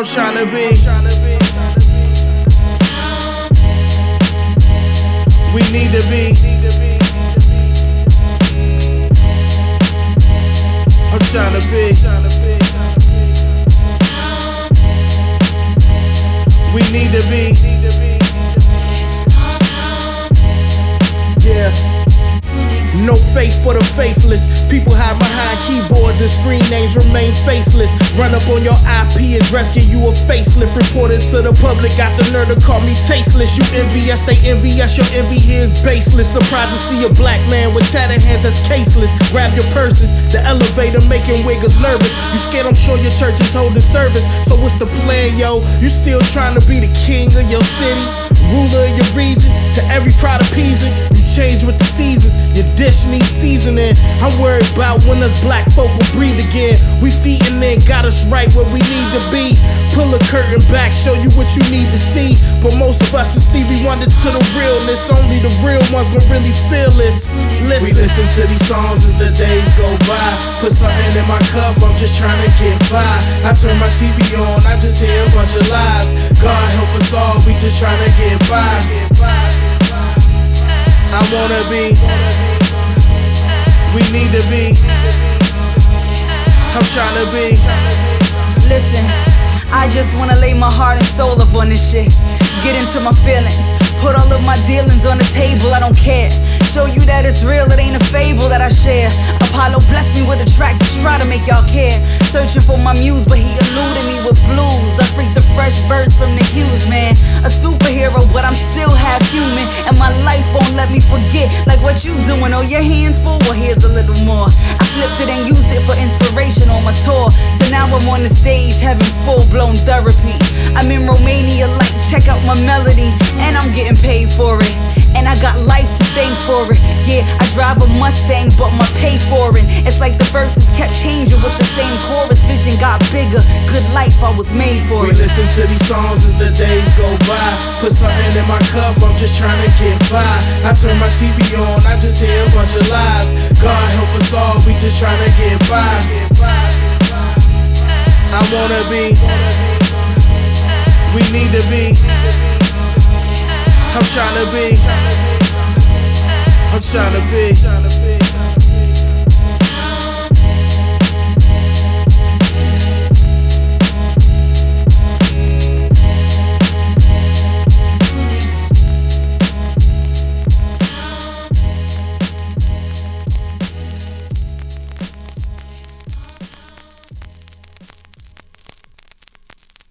I'm tryna be. We need to be. I'm tryna be. We need to be. Yeah. No faith for the faithless. People hide behind keyboards and screen names remain faceless. Run up on your IP address, give you a facelift. Reported to the public, got the nerve to call me tasteless. You envious, they envious, your envy here is baseless. Surprised to see a black man with tatted hands that's caseless. Grab your purses, the elevator making wiggers nervous. You scared, I'm sure your church is holding service. So what's the plan, yo? You still trying to be the king of your city, ruler of your region, to every pride appeasing. You change with the seasons, your dish needs seasoning. I'm worried about when us black folk will breathe again. We feeding in, got us right where we need to be. Pull a curtain back, show you what you need to see. But most of us is Stevie Wonder to the realness. Only the real ones gon' really feel this. Listen. We listen to these songs as the days go by. Put something in my cup, I'm just trying to get by. I turn my TV on, I just hear a bunch of lies. God help us all, we just trying to get by. I wanna be. We need to be. I'm tryna be. Listen, I just wanna lay my heart and soul up on this shit. Get into my feelings, put all of my dealings on the table, I don't care. Show you that it's real, it ain't a fable that I share. Apollo blessed me with a track to try to make y'all care. Searching for my muse, but he eluded me with blues. I freaked the fresh birds from the hues, man. A superhero, but I'm still half human. And my life won't let me forget. Like what you doing, oh your hands full? Well here's a little more. I flipped it and used it for inspiration on my tour. So now I'm on the stage having full-blown therapy. I'm in Romania, like check out my melody. And I'm getting paid for it. And I got life to thank for it. Yeah, I drive a Mustang, but my pay for it. It's like the verses kept changing with the same chorus. Vision got bigger, good life, I was made for it. We listen to these songs as the days go by. Put something in my cup, I'm just trying to get by. I turn my TV on, I just hear a bunch of lies. God help us all, we just trying to get by. I wanna be. We need to be. I'm tryna be. I'm tryna be.